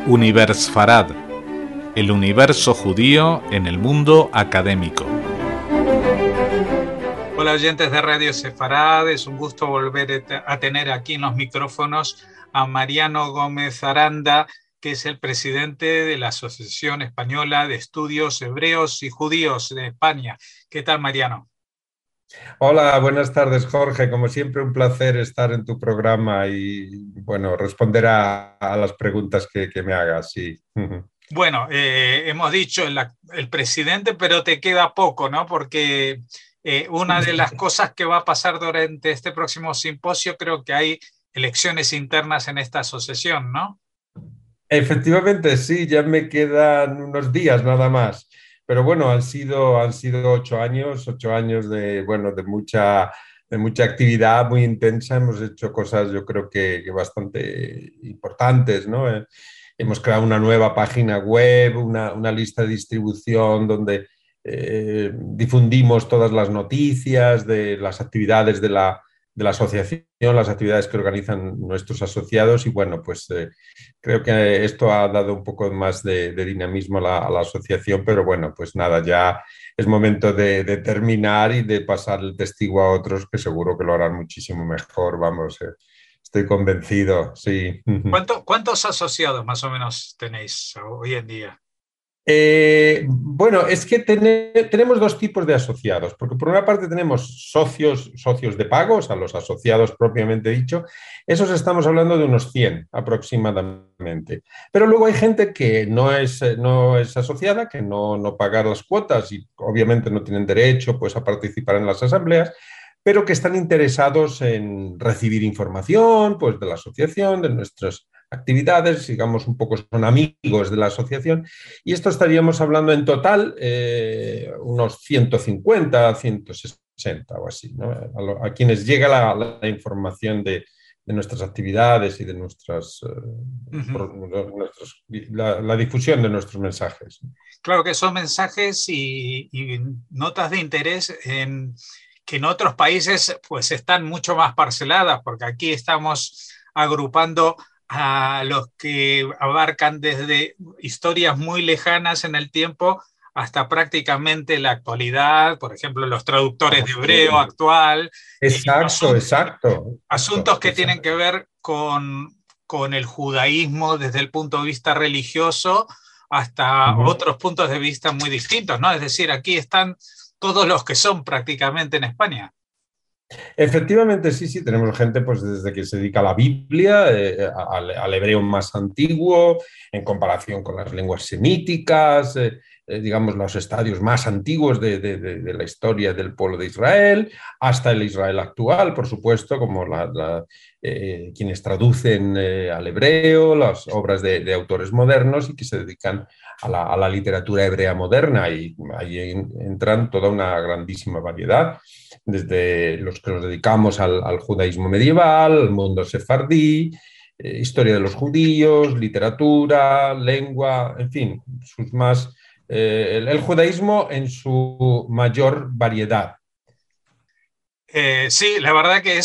Universfarad, el universo judío en el mundo académico. Hola oyentes de Radio Sefarad, es un gusto volver a tener aquí en los micrófonos a Mariano Gómez Aranda, que es el presidente de la Asociación Española de Estudios Hebreos y Judíos de España. ¿Qué tal, Mariano? Hola, buenas tardes, Jorge. Como siempre, un placer estar en tu programa y, bueno, responder a las preguntas que me hagas. Sí. Bueno, hemos dicho el presidente, pero te queda poco, ¿no? Porque una de las cosas que va a pasar durante este próximo simposio, creo que hay elecciones internas en esta asociación, ¿no? Efectivamente, sí, ya me quedan unos días nada más. Pero bueno, han sido 8 años de, bueno, de mucha actividad muy intensa. Hemos hecho cosas, yo creo que bastante importantes, ¿no? Hemos creado una nueva página web, una lista de distribución donde difundimos todas las noticias de las actividades de la asociación, las actividades que organizan nuestros asociados y bueno, pues creo que esto ha dado un poco más de dinamismo a la asociación, pero bueno, pues nada, ya es momento de terminar y de pasar el testigo a otros que seguro que lo harán muchísimo mejor, vamos, estoy convencido, sí. ¿Cuántos asociados más o menos tenéis hoy en día? Bueno, es que tenemos dos tipos de asociados, porque por una parte tenemos socios de pago, o sea, los asociados propiamente dicho, esos estamos hablando de unos 100 aproximadamente, pero luego hay gente que no es asociada, que no paga las cuotas y obviamente no tienen derecho pues, a participar en las asambleas, pero que están interesados en recibir información pues, de la asociación, de nuestras actividades, digamos, un poco son amigos de la asociación, y esto estaríamos hablando en total unos 150, 160 o así, ¿no? A quienes llega la información de nuestras actividades y de la difusión de nuestros mensajes. Claro que son mensajes y notas de interés que en otros países pues están mucho más parceladas, porque aquí estamos agrupando a los que abarcan desde historias muy lejanas en el tiempo hasta prácticamente la actualidad, por ejemplo, los traductores de hebreo actual, Exacto, exacto, asuntos que tienen exacto. que ver con el judaísmo desde el punto de vista religioso hasta Uh-huh. otros puntos de vista muy distintos, ¿no? Es decir, aquí están todos los que son prácticamente en España. Efectivamente, sí, sí, tenemos gente pues desde que se dedica a la Biblia, al hebreo más antiguo, en comparación con las lenguas semíticas, digamos, los estadios más antiguos de la historia del pueblo de Israel, hasta el Israel actual, por supuesto, como quienes traducen al hebreo, las obras de autores modernos y que se dedican a la literatura hebrea moderna, y ahí entran toda una grandísima variedad desde los que nos dedicamos al judaísmo medieval, al mundo sefardí, historia de los judíos, literatura, lengua, en fin, el judaísmo en su mayor variedad. Sí, la verdad que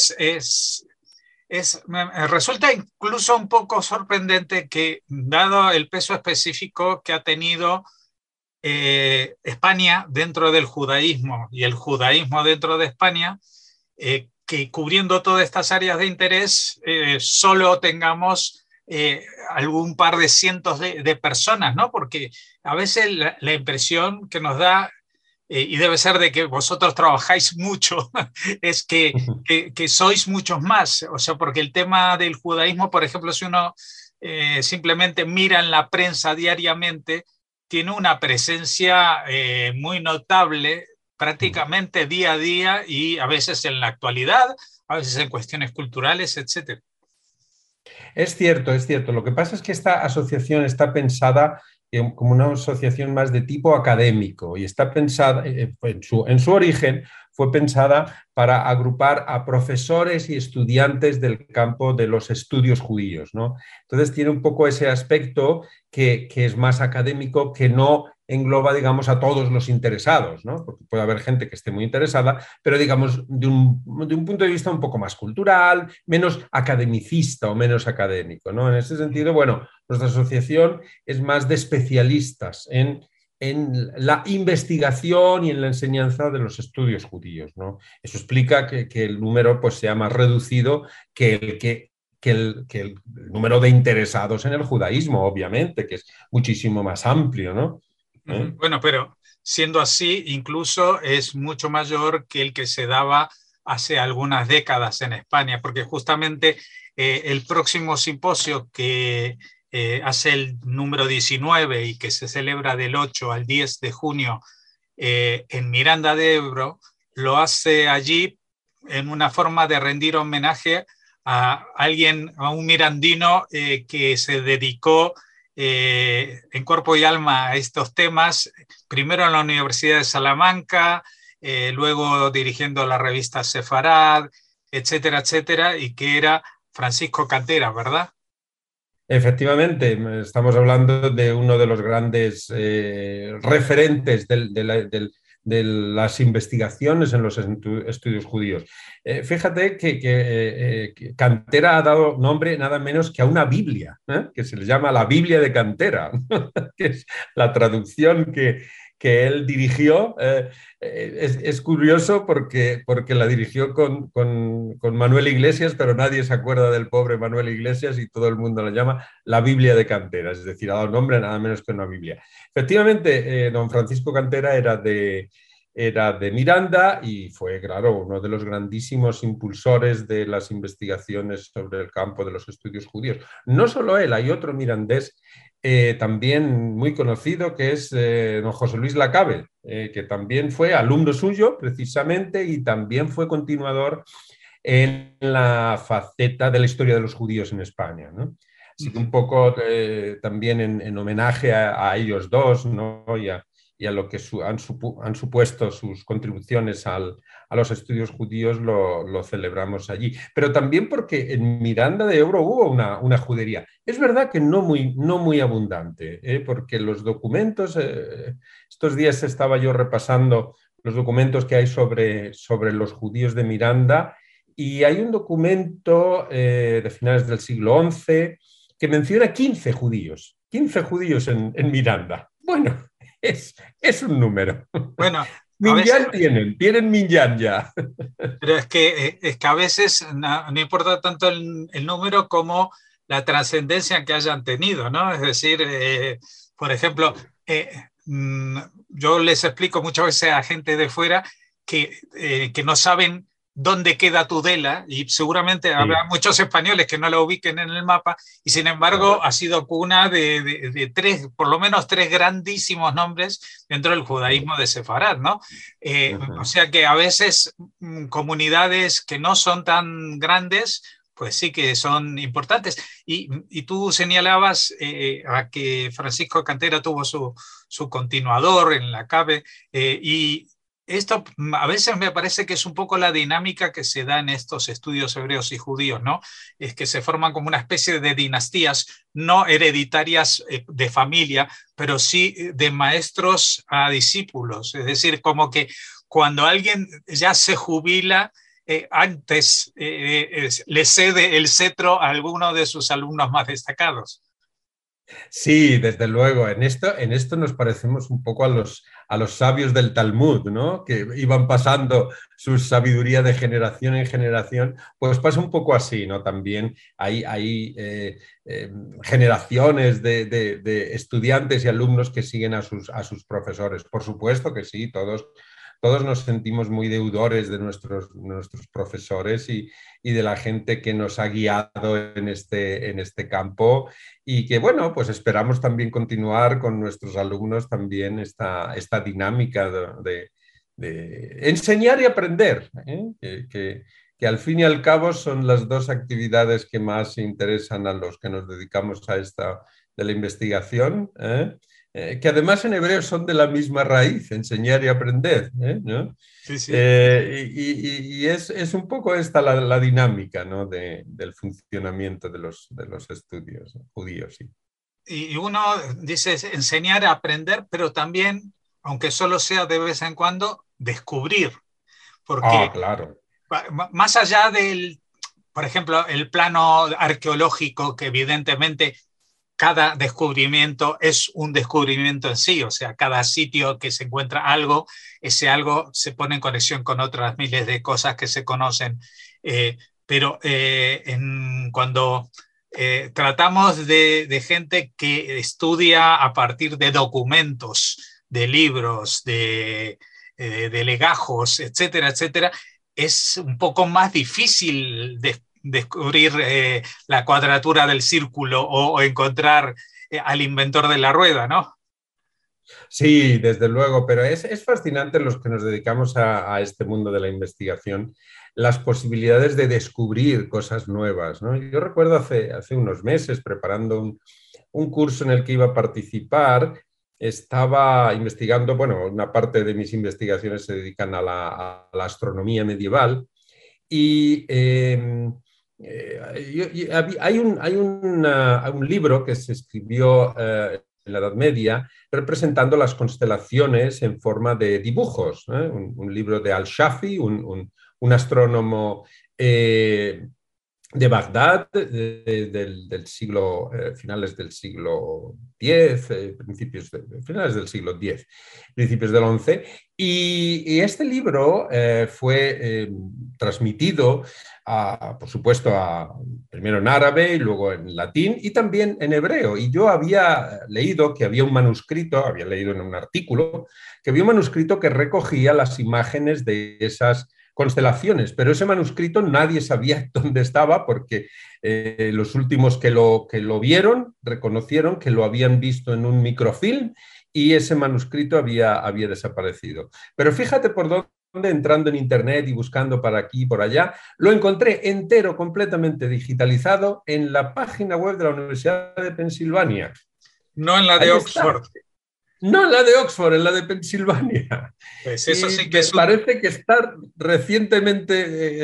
me resulta incluso un poco sorprendente que, dado el peso específico que ha tenido España dentro del judaísmo y el judaísmo dentro de España, que cubriendo todas estas áreas de interés solo tengamos algún par de cientos de personas, ¿no? Porque a veces la impresión que nos da, y debe ser de que vosotros trabajáis mucho, es que sois muchos más. O sea, porque el tema del judaísmo, por ejemplo, si uno simplemente mira en la prensa diariamente, tiene una presencia muy notable prácticamente día a día y a veces en la actualidad, a veces en cuestiones culturales, etcétera. Es cierto, es cierto. Lo que pasa es que esta asociación está pensada como una asociación más de tipo académico y está pensada, en su origen, fue pensada para agrupar a profesores y estudiantes del campo de los estudios judíos, ¿no? Entonces tiene un poco ese aspecto que es más académico, que no engloba, digamos, a todos los interesados, ¿no? Porque puede haber gente que esté muy interesada, pero, digamos, de un punto de vista un poco más cultural, menos academicista o menos académico, ¿no? En ese sentido, bueno, nuestra asociación es más de especialistas en la investigación y en la enseñanza de los estudios judíos, ¿no? Eso explica que el número pues, sea más reducido que el número de interesados en el judaísmo, obviamente, que es muchísimo más amplio, ¿no? Bueno, pero siendo así, incluso es mucho mayor que el que se daba hace algunas décadas en España, porque justamente el próximo simposio que hace el número 19 y que se celebra del 8 al 10 de junio en Miranda de Ebro, lo hace allí en una forma de rendir homenaje a alguien, a un mirandino que se dedicó en cuerpo y alma a estos temas, primero en la Universidad de Salamanca, luego dirigiendo la revista Sefarad, etcétera, etcétera, y que era Francisco Cantera, ¿verdad? Efectivamente, estamos hablando de uno de los grandes referentes de las investigaciones en los estudios judíos. Fíjate que Cantera ha dado nombre nada menos que a una Biblia, que se le llama la Biblia de Cantera, que es la traducción que él dirigió. Es curioso porque la dirigió con Manuel Iglesias, pero nadie se acuerda del pobre Manuel Iglesias y todo el mundo la llama la Biblia de Cantera, es decir, ha dado nombre nada menos que una Biblia. Efectivamente, don Francisco Cantera era de Miranda y fue, claro, uno de los grandísimos impulsores de las investigaciones sobre el campo de los estudios judíos. No solo él, hay otro mirandés también muy conocido, que es don José Luis Lacabe, que también fue alumno suyo precisamente y también fue continuador en la faceta de la historia de los judíos en España, ¿no? Así que un poco también en homenaje a ellos dos, ¿no? Y a lo que han supuesto sus contribuciones a los estudios judíos, lo celebramos allí. Pero también porque en Miranda de Ebro hubo una judería. Es verdad que no muy abundante, porque los documentos, estos días estaba yo repasando los documentos que hay sobre los judíos de Miranda, y hay un documento de finales del siglo XI que menciona 15 judíos en Miranda. Bueno, es un número. Bueno, a veces, Minyan tienen Minyan ya. pero es que a veces no importa tanto el número como la trascendencia que hayan tenido, ¿no? Es decir, por ejemplo, eh, yo les explico muchas veces a gente de fuera que no saben dónde queda Tudela y seguramente habrá Sí, muchos españoles que no la ubiquen en el mapa y sin embargo ha sido cuna de tres, por lo menos tres grandísimos nombres dentro del sí. judaísmo de Sefarad, ¿no? O Ujú. sea que a veces comunidades que no son tan grandes, pues sí que son importantes. Y tú señalabas a que Francisco Cantera tuvo su continuador en la CABE y esto a veces me parece que es un poco la dinámica que se da en estos estudios hebreos y judíos, ¿no? Es que se forman como una especie de dinastías no hereditarias de familia, pero sí de maestros a discípulos. Es decir, como que cuando alguien ya se jubila, antes le cede el cetro a alguno de sus alumnos más destacados. Sí, desde luego. En esto nos parecemos un poco a los sabios del Talmud, ¿no? Que iban pasando su sabiduría de generación en generación. Pues pasa un poco así, ¿no? También hay generaciones de estudiantes y alumnos que siguen a sus profesores. Por supuesto que sí, todos nos sentimos muy deudores de nuestros profesores y de la gente que nos ha guiado en este campo, y que, bueno, pues esperamos también continuar con nuestros alumnos también esta dinámica de enseñar y aprender, ¿eh? Que al fin y al cabo son las dos actividades que más interesan a los que nos dedicamos a esta de la investigación, que además en hebreo son de la misma raíz, enseñar y aprender, ¿no? Sí, sí. Y es un poco esta la dinámica, ¿no? Del funcionamiento de los estudios judíos. Sí. y uno dice enseñar, aprender, pero también, aunque solo sea de vez en cuando, descubrir, Ah, porque claro. más allá del, por ejemplo, el plano arqueológico, que evidentemente cada descubrimiento es un descubrimiento en sí, o sea, cada sitio que se encuentra algo, ese algo se pone en conexión con otras miles de cosas que se conocen, pero cuando tratamos de gente que estudia a partir de documentos, de libros, de legajos, etcétera, etcétera, es un poco más difícil descubrir la cuadratura del círculo o encontrar al inventor de la rueda, ¿no? Sí, desde luego, pero es fascinante los que nos dedicamos a este mundo de la investigación, las posibilidades de descubrir cosas nuevas, ¿no? Yo recuerdo hace unos meses preparando un curso en el que iba a participar, estaba investigando, bueno, una parte de mis investigaciones se dedican a la astronomía medieval y hay un libro que se escribió en la Edad Media representando las constelaciones en forma de dibujos, ¿eh? Un libro de Al-Shafi, un astrónomo de Bagdad del siglo, finales del siglo X, finales del siglo X, principios del XI. Y este libro fue transmitido, por supuesto, primero en árabe y luego en latín y también en hebreo. Y yo había leído que había un manuscrito, había leído en un artículo, que había un manuscrito que recogía las imágenes de esas constelaciones, pero ese manuscrito nadie sabía dónde estaba porque los últimos que lo vieron reconocieron que lo habían visto en un microfilm y ese manuscrito había desaparecido. Pero fíjate por dónde, entrando en internet y buscando para aquí y por allá, lo encontré entero, completamente digitalizado en la página web de la Universidad de Pensilvania. No en la de Ahí está. Oxford. No en la de Oxford, en la de Pensilvania. Pues eso Y sí que me es un... parece que está recientemente,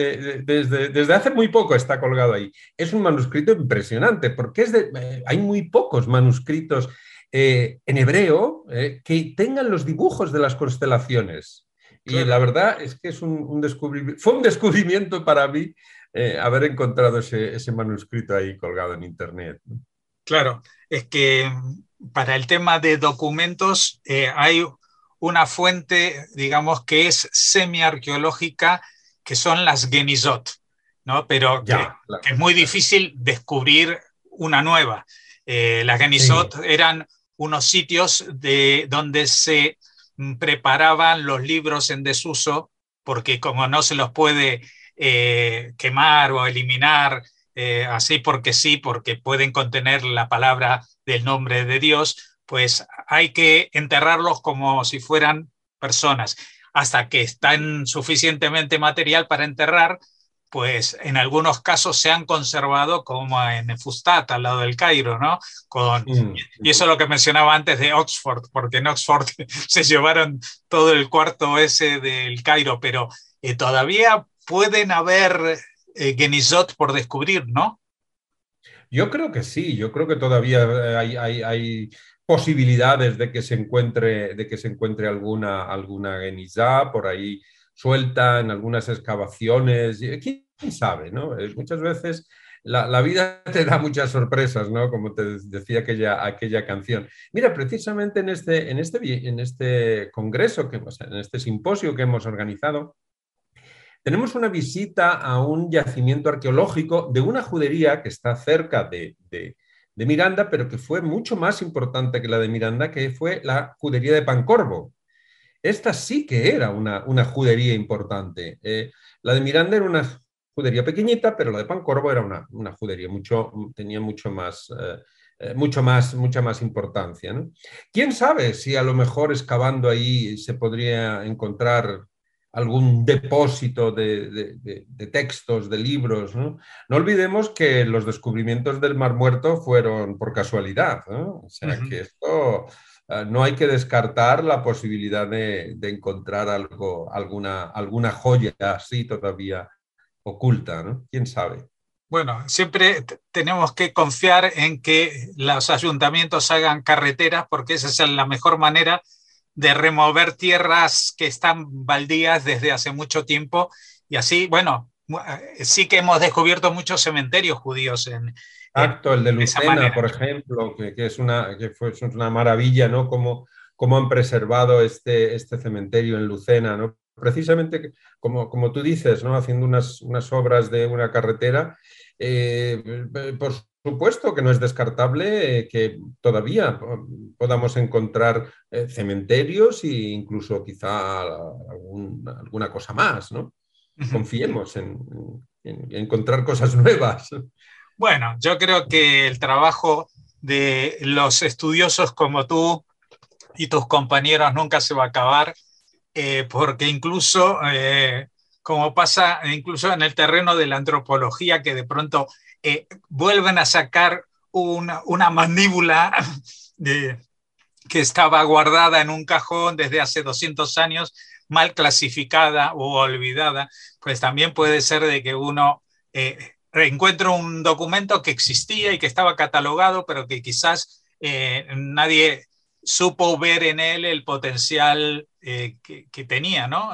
desde hace muy poco está colgado ahí. Es un manuscrito impresionante, porque hay muy pocos manuscritos en hebreo que tengan los dibujos de las constelaciones. Y la Claro, verdad es que es un descubrimiento, fue un descubrimiento para mí haber encontrado ese manuscrito ahí colgado en Internet, ¿no? claro. Es que para el tema de documentos hay una fuente, digamos, que es semi-arqueológica, que son las Genizot, ¿no? Pero Ya, que claro, es muy claro. difícil descubrir una nueva. Las Sí. Genizot eran unos sitios donde se preparaban los libros en desuso, porque como no se los puede quemar o eliminar así porque sí, porque pueden contener la palabra del nombre de Dios, pues hay que enterrarlos como si fueran personas. Hasta que están suficientemente material para enterrar, pues en algunos casos se han conservado como en Fustat, al lado del Cairo, ¿no? Mm. Y eso es lo que mencionaba antes de Oxford, porque en Oxford se llevaron todo el cuarto ese del Cairo, pero todavía pueden haber Genizot por descubrir, ¿no? Yo creo que sí, yo creo que todavía hay posibilidades de que se encuentre alguna guenizá por ahí suelta en algunas excavaciones. ¿Quién sabe, no? Muchas veces la vida te da muchas sorpresas, ¿no? Como te decía aquella canción. Mira, precisamente en este congreso, o sea, en este simposio que hemos organizado, tenemos una visita a un yacimiento arqueológico de una judería que está cerca de Miranda, pero que fue mucho más importante que la de Miranda, que fue la judería de Pancorbo. Esta sí que era una judería importante. La de Miranda era una judería pequeñita, pero la de Pancorbo era una judería, tenía mucha más importancia, ¿no? ¿Quién sabe si a lo mejor excavando ahí se podría encontrar algún depósito de textos, de libros, ¿no? No olvidemos que los descubrimientos del Mar Muerto fueron por casualidad, ¿no? O sea que esto no hay que descartar la posibilidad de encontrar alguna joya así todavía oculta, ¿no? ¿Quién sabe? Bueno, siempre tenemos que confiar en que los ayuntamientos hagan carreteras porque esa es la mejor manera de remover tierras que están baldías desde hace mucho tiempo y así, bueno, sí que hemos descubierto muchos cementerios judíos Exacto, el de de esa Lucena, manera. por ejemplo, es una maravilla, ¿no? Cómo han preservado este cementerio en Lucena, ¿no? Precisamente, como tú dices, ¿no? Haciendo unas obras de una carretera. Por supuesto que no es descartable que todavía podamos encontrar cementerios e incluso quizá alguna cosa más, ¿no? Confiemos en encontrar cosas nuevas. Bueno, yo creo que el trabajo de los estudiosos como tú y tus compañeros nunca se va a acabar, porque incluso, como pasa incluso en el terreno de la antropología, que de pronto vuelven a sacar una mandíbula de, que estaba guardada en un cajón desde hace 200 años, mal clasificada o olvidada, pues también puede ser de que uno encuentre un documento que existía y que estaba catalogado, pero que quizás nadie supo ver en él el potencial que tenía, ¿no?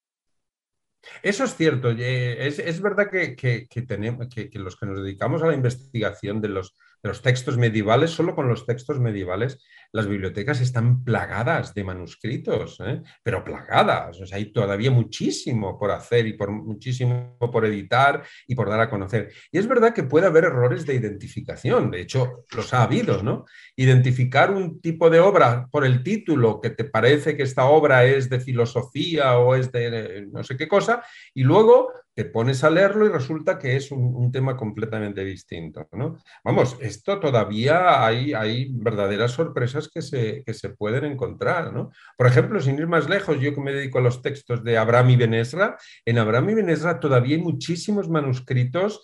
Eso es cierto. Es verdad que tenemos, que los que nos dedicamos a la investigación de los textos medievales, solo con los textos medievales, las bibliotecas están plagadas de manuscritos, ¿eh? Pero plagadas. O sea, hay todavía muchísimo por hacer y muchísimo por editar y por dar a conocer. Y es verdad que puede haber errores de identificación. De hecho, los ha habido, ¿no? Identificar un tipo de obra por el título que te parece que esta obra es de filosofía o es de no sé qué cosa, y luego te pones a leerlo y resulta que es un tema completamente distinto, ¿no? Vamos, esto todavía hay verdaderas sorpresas que se pueden encontrar, ¿no? Por ejemplo, sin ir más lejos, yo que me dedico a los textos de Abraham Ibn Ezra, en Abraham Ibn Ezra todavía hay muchísimos manuscritos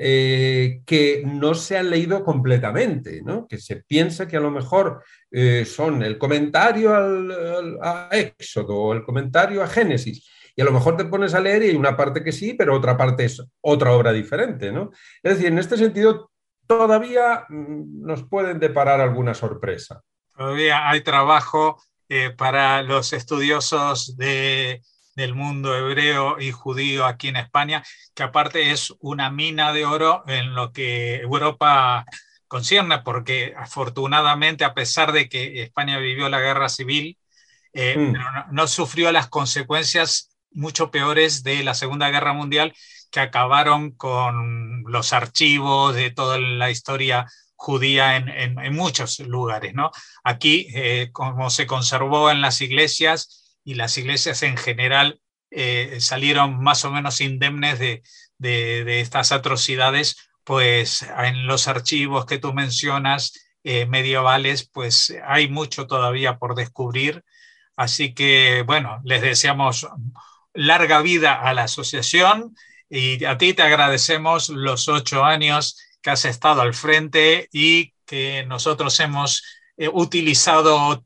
que no se han leído completamente, ¿no? Que se piensa que a lo mejor son el comentario a Éxodo o el comentario a Génesis, y a lo mejor te pones a leer y hay una parte que sí, pero otra parte es otra obra diferente, ¿no? Es decir, en este sentido, todavía nos pueden deparar alguna sorpresa. Todavía hay trabajo para los estudiosos del mundo hebreo y judío aquí en España, que aparte es una mina de oro en lo que Europa concierne, porque afortunadamente, a pesar de que España vivió la guerra civil, pero Mm. no sufrió las consecuencias mucho peores de la Segunda Guerra Mundial, que acabaron con los archivos de toda la historia judía en muchos lugares, ¿no? Aquí, como se conservó en las iglesias, y las iglesias en general salieron más o menos indemnes de estas atrocidades, pues en los archivos que tú mencionas, medievales, pues hay mucho todavía por descubrir. Así que, bueno, les deseamos larga vida a la asociación y a ti te agradecemos los 8 años que has estado al frente y que nosotros hemos utilizado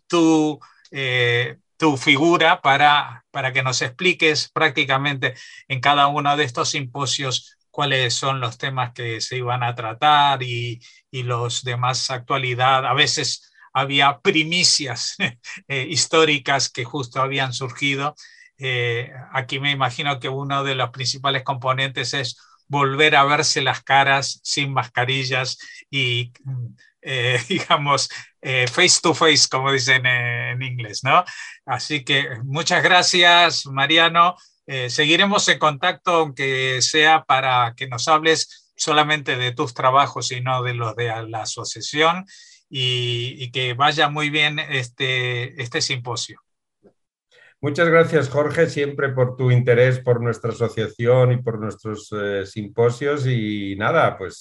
tu figura para que nos expliques prácticamente en cada uno de estos simposios cuáles son los temas que se iban a tratar y los demás actualidad. A veces había primicias históricas que justo habían surgido. Aquí me imagino que uno de los principales componentes es volver a verse las caras sin mascarillas y, digamos, face to face, como dicen en inglés, ¿no? Así que muchas gracias, Mariano. Seguiremos en contacto, aunque sea para que nos hables solamente de tus trabajos y no de los de la asociación, y que vaya muy bien este simposio. Muchas gracias, Jorge, siempre por tu interés por nuestra asociación y por nuestros simposios. Y nada, pues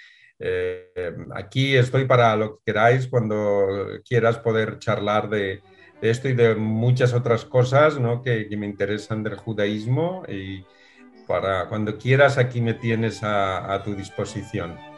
aquí estoy para lo que queráis, cuando quieras poder charlar de esto y de muchas otras cosas, ¿no? que me interesan del judaísmo. Y para cuando quieras, aquí me tienes a tu disposición.